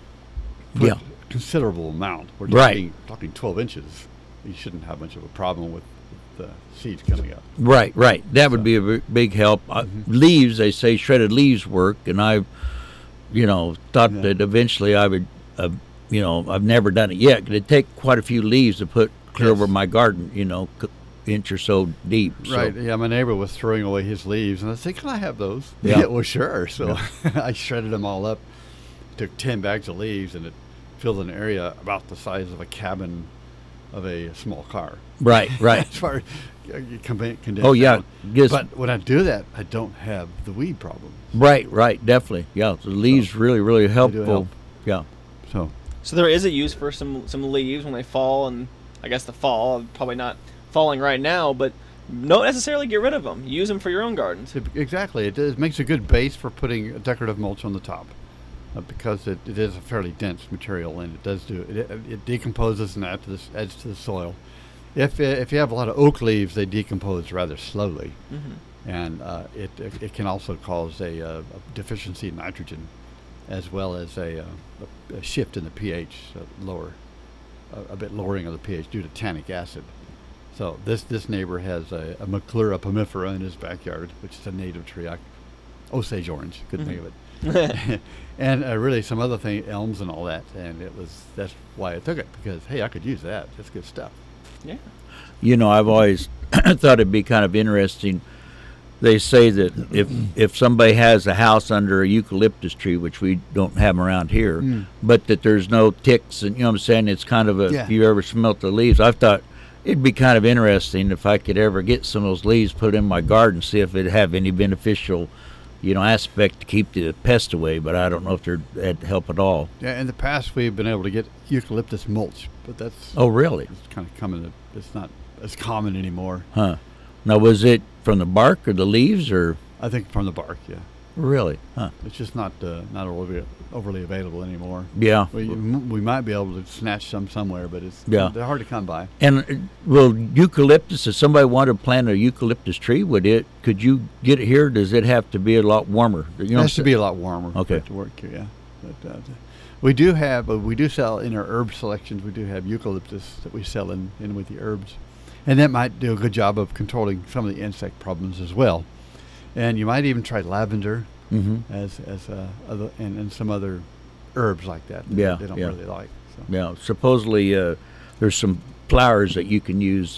put Yeah. a considerable amount, we're Right. talking, talking twelve inches, you shouldn't have much of a problem with the seeds coming up. Right, right. That would be a b- big help. Uh, Mm-hmm. leaves, they say shredded leaves work, and I've, you know, thought Yeah. that eventually I would, uh, you know, I've never done it yet. It'd take quite a few leaves to put clear Yes. over my garden, you know, c- inch or so deep. So. Right, yeah, my neighbor was throwing away his leaves, and I said, can I have those? Yeah. well, sure. So I shredded them all up, took ten bags of leaves, and it filled an area about the size of a cabin of a small car. Right, right. as far as uh, you con- condense Oh, yeah, down. yes. But when I do that, I don't have the weed problem. Right, right, definitely. Yeah, the leaves really, really helpful. help. Yeah. So So there is a use for some some leaves when they fall, and I guess the fall, probably not falling right now, but don't necessarily get rid of them. Use them for your own gardens. It- exactly, it, does, makes a good base for putting a decorative mulch on the top, uh, because it, it is a fairly dense material, and it does do it. It decomposes and adds to, this, adds to the soil. If uh, if you have a lot of oak leaves, they decompose rather slowly, Mhm. and uh, it, it it can also cause a, uh, a deficiency in nitrogen, as well as a, uh, a, a shift in the pH, a lower, a, a bit lowering of the pH due to tannic acid. So this this neighbor has a, a Maclura pomifera in his backyard, which is a native tree. I, Osage orange, couldn't think of it, and uh, really some other thing, elms and all that. And it was that's why I took it, because hey, I could use that. That's good stuff. Yeah. You know, I've always thought it'd be kind of interesting. They say that if if somebody has a house under a eucalyptus tree, which we don't have 'em around here, Mm. but that there's no ticks, and you know what I'm saying, it's kind of a, Yeah. if you ever smelt the leaves, I've thought it'd be kind of interesting if I could ever get some of those leaves put in my garden, see if it'd have any beneficial, you know, aspect to keep the pest away, but I don't know if they'd help at all. Yeah, in the past we've been able to get eucalyptus mulch, but that's Oh, really? it's kind of coming. It's not as common anymore. Huh. Now, was it from the bark or the leaves, or? I think from the bark. Yeah. Really? Huh. It's just not uh, not overly, overly available anymore. Yeah. We, we might be able to snatch some somewhere, but it's Yeah. they're hard to come by. And uh, well, eucalyptus. If somebody wanted to plant a eucalyptus tree, would it? Could you get it here? Or does it have to be a lot warmer? You It know, has to be a lot warmer. for Okay. it to work here. Yeah. But, uh, we do have uh, we do sell in our herb selections. We do have eucalyptus that we sell in, in with the herbs, and that might do a good job of controlling some of the insect problems as well. And you might even try lavender Mhm. as as uh, other and, and some other herbs like that. that Yeah, they don't yeah. really like. So. Yeah. Supposedly, uh, there's some flowers that you can use that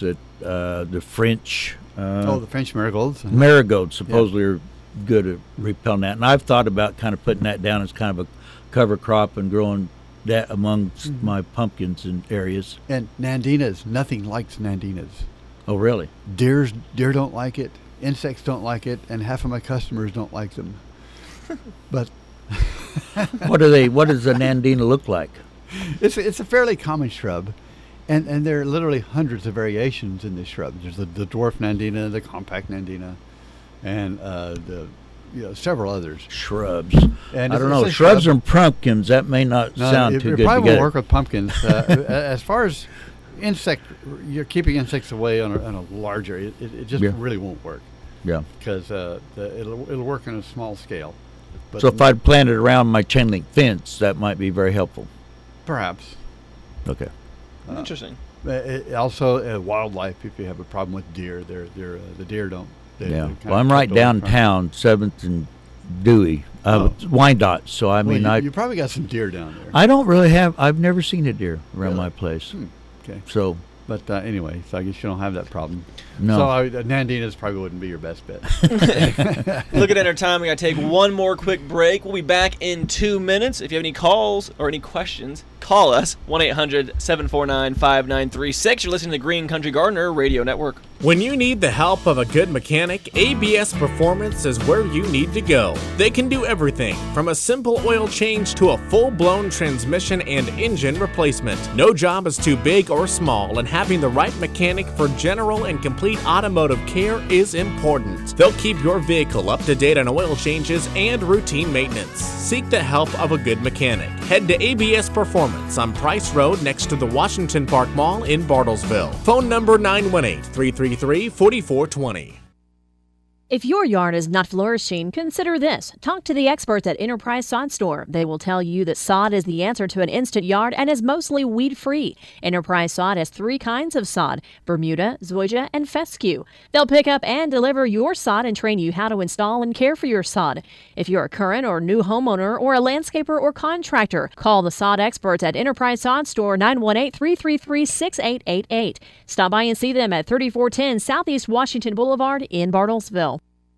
uh, the French. Uh, oh, the French marigolds. Marigolds supposedly yeah. are good at repelling that. And I've thought about kind of putting that down as kind of a cover crop and growing that amongst mm-hmm. my pumpkins and areas. And nandinas, nothing likes nandinas. Oh, really? Deers, deer don't like it. Insects don't like it, and half of my customers don't like them. But what do they? What does a nandina look like? It's a, it's a fairly common shrub, and and there are literally hundreds of variations in this shrub. There's the, the dwarf nandina, the compact nandina, and uh, the you know several others. Shrubs. And I don't know. Shrub. Shrubs and pumpkins. That may not no, sound it, too it good probably together. won't work with pumpkins. Uh, as far as insect, you're keeping insects away on a, on a large area. It, it just yeah. really won't work. Yeah. Because uh, the, it'll it'll work on a small scale. But so if I'd plant it around my chain link fence, that might be very helpful. Perhaps. Okay. Uh, Interesting. It, also, uh, wildlife. If you have a problem with deer, they're they're uh, the deer don't. They, yeah. Well, I'm right downtown, Seventh and Dewey, uh, oh. Wyandotte. So I well, mean, you, I you probably got some deer down there. I don't really have. I've never seen a deer around really? my place. Hmm. Okay. So. But uh, anyway, so I guess you don't have that problem. No. So uh, nandinas probably wouldn't be your best bet. Looking at our time, we got to take one more quick break. We'll be back in two minutes. If you have any calls or any questions, call us, one eight hundred seven four nine five nine three six. You're listening to Green Country Gardener Radio Network. When you need the help of a good mechanic, A B S Performance is where you need to go. They can do everything from a simple oil change to a full-blown transmission and engine replacement. No job is too big or small, and having the right mechanic for general and complete automotive care is important. They'll keep your vehicle up to date on oil changes and routine maintenance. Seek the help of a good mechanic. Head to A B S Performance on Price Road next to the Washington Park Mall in Bartlesville. Phone number nine one eight, three three three, four four two zero. If your yard is not flourishing, consider this. Talk to the experts at Enterprise Sod Store. They will tell you that sod is the answer to an instant yard and is mostly weed-free. Enterprise Sod has three kinds of sod: Bermuda, Zoysia, and Fescue. They'll pick up and deliver your sod and train you how to install and care for your sod. If you're a current or new homeowner or a landscaper or contractor, call the sod experts at Enterprise Sod Store, nine one eight, three three three, six eight eight eight. Stop by and see them at thirty-four ten Southeast Washington Boulevard in Bartlesville.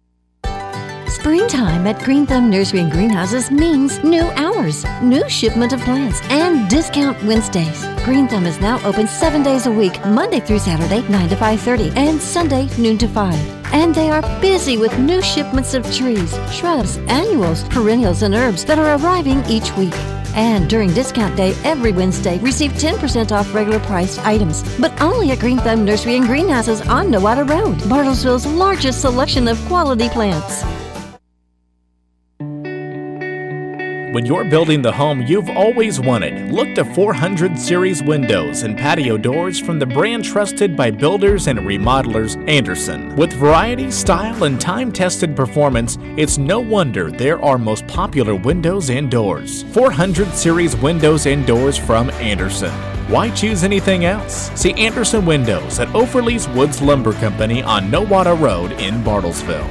Springtime at Green Thumb Nursery and Greenhouses means new hours, new shipment of plants, and discount Wednesdays. Green Thumb is now open seven days a week, Monday through Saturday, nine to five thirty, and Sunday, noon to five. And they are busy with new shipments of trees, shrubs, annuals, perennials, and herbs that are arriving each week. And during discount day every Wednesday, receive ten percent off regular priced items. But only at Green Thumb Nursery and Greenhouses on Nowata Road, Bartlesville's largest selection of quality plants. When you're building the home you've always wanted, look to four hundred series windows and patio doors from the brand trusted by builders and remodelers, Andersen. With variety, style, and time-tested performance, it's no wonder they're our most popular windows and doors. four hundred series windows and doors from Andersen. Why choose anything else? See Andersen Windows at Overlease Woods Lumber Company on Nowata Road in Bartlesville.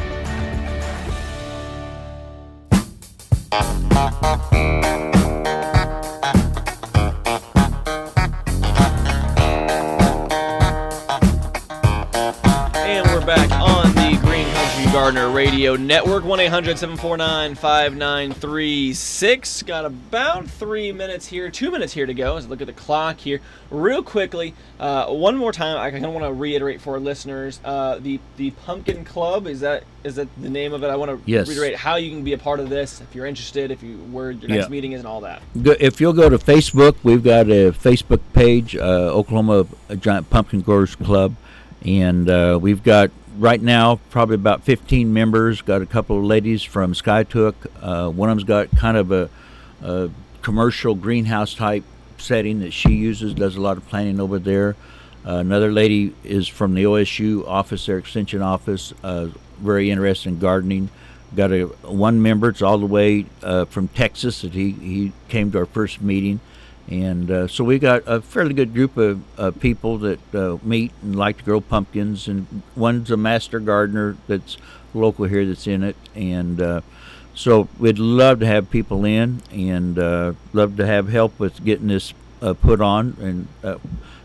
And we're back on the Green Country Gardener Radio Network. one eight hundred seven four nine five nine three six. Got about three minutes here, two minutes here to go. Let's look at the clock here real quickly. Uh, one more time, I kind of want to reiterate for our listeners, uh, the the Pumpkin Club, is that is that the name of it? I want to yes. reiterate how you can be a part of this if you're interested, if you where your next yeah. meeting is and all that. If you'll go to Facebook, we've got a Facebook page, uh, Oklahoma Giant Pumpkin Growers Club, and uh, we've got right now probably about fifteen members. Got a couple of ladies from Skytook. Uh, one of them's got kind of a, a commercial greenhouse type setting that she uses, does a lot of planting over there. Uh, another lady is from the O S U office, their extension office, uh, very interested in gardening. Got a one member, it's all the way uh, from Texas, that he, he came to our first meeting. And uh, so we got a fairly good group of uh, people that uh, meet and like to grow pumpkins. And one's a master gardener that's local here that's in it. And uh, so we'd love to have people in, and uh, love to have help with getting this uh, put on. And uh,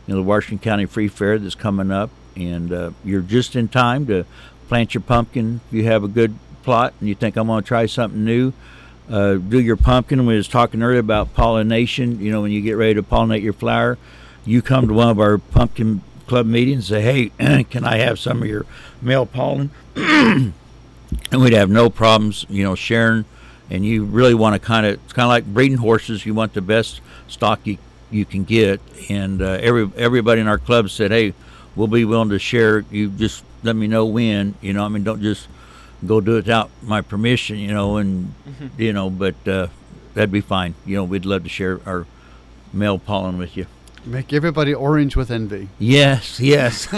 you know, the Washington County Free Fair that's coming up, and uh, you're just in time to plant your pumpkin. If you have a good plot and you think I'm going to try something new, uh, do your pumpkin. We was talking earlier about pollination. You know, when you get ready to pollinate your flower, you come to one of our pumpkin club meetings and say, hey, can I have some of your male pollen? And we'd have no problems, you know, sharing. And you really want to kind of, it's kind of like breeding horses. You want the best stock you, you can get. And uh, every everybody in our club said, hey, we'll be willing to share. You just let me know when, you know, I mean, don't just go do it without my permission, you know, and, mm-hmm. you know, but uh, that'd be fine. You know, we'd love to share our male pollen with you. Make everybody orange with envy. Yes, yes.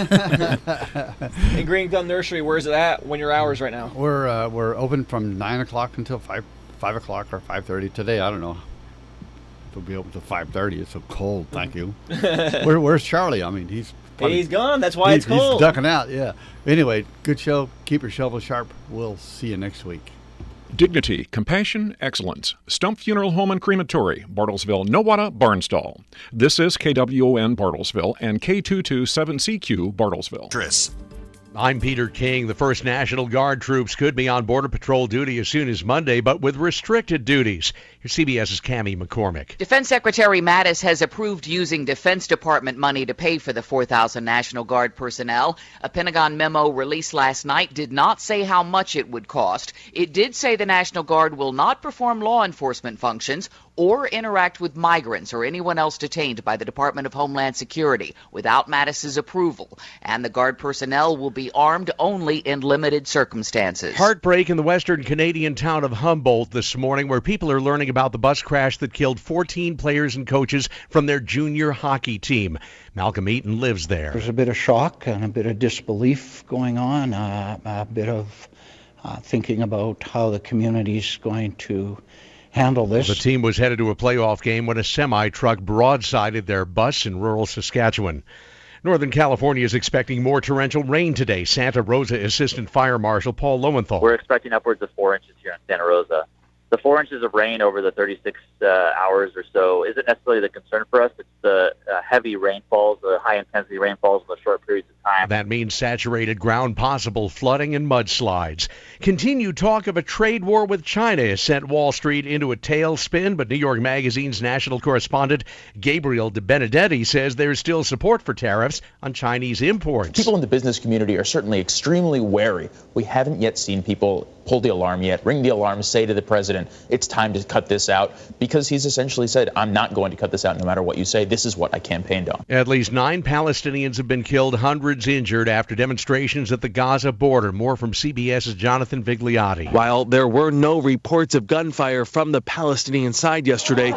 In Green Thumb Nursery, where's it at? When your hours right now? We're uh, we're open from nine o'clock until five five o'clock or five thirty. Today, I don't know. We'll be open till five thirty. It's so cold. Thank you. Where, where's Charlie? I mean, he's probably, he's gone. That's why he, it's cold. He's ducking out. Yeah. Anyway, good show. Keep your shovel sharp. We'll see you next week. Dignity, compassion, excellence. Stump Funeral Home and Crematory, Bartlesville, Nowata, Barnstall. This is K W O N Bartlesville and K two two seven C Q Bartlesville. Tris. I'm Peter King. The first National Guard troops could be on Border Patrol duty as soon as Monday, but with restricted duties. Here's CBS's Cammie McCormick. Defense Secretary Mattis has approved using Defense Department money to pay for the four thousand National Guard personnel. A Pentagon memo released last night did not say how much it would cost. It did say the National Guard will not perform law enforcement functions or interact with migrants or anyone else detained by the Department of Homeland Security without Mattis's approval. And the Guard personnel will be armed only in limited circumstances. Heartbreak in the western Canadian town of Humboldt this morning, where people are learning about the bus crash that killed fourteen players and coaches from their junior hockey team. Malcolm Eaton lives there. There's a bit of shock and a bit of disbelief going on, uh, a bit of uh, thinking about how the community's going to handle this. The team was headed to a playoff game when a semi-truck broadsided their bus in rural Saskatchewan. Northern California is expecting more torrential rain today. Santa Rosa Assistant Fire Marshal Paul Lowenthal. We're expecting upwards of four inches here in Santa Rosa. The four inches of rain over the thirty-six uh, hours or so isn't necessarily the concern for us. It's the uh, heavy rainfalls, the high-intensity rainfalls in the short periods of time. That means saturated ground, possible flooding and mudslides. Continued talk of a trade war with China has sent Wall Street into a tailspin, but New York Magazine's national correspondent Gabriel De Benedetti says there's still support for tariffs on Chinese imports. People in the business community are certainly extremely wary. We haven't yet seen people pull the alarm yet, ring the alarm, say to the president, it's time to cut this out, because he's essentially said, I'm not going to cut this out no matter what you say. This is what I campaigned on. At least nine Palestinians have been killed, hundreds injured after demonstrations at the Gaza border. More from CBS's Jonathan Vigliotti. While there were no reports of gunfire from the Palestinian side yesterday,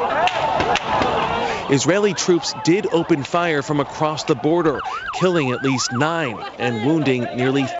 Israeli troops did open fire from across the border, killing at least nine and wounding nearly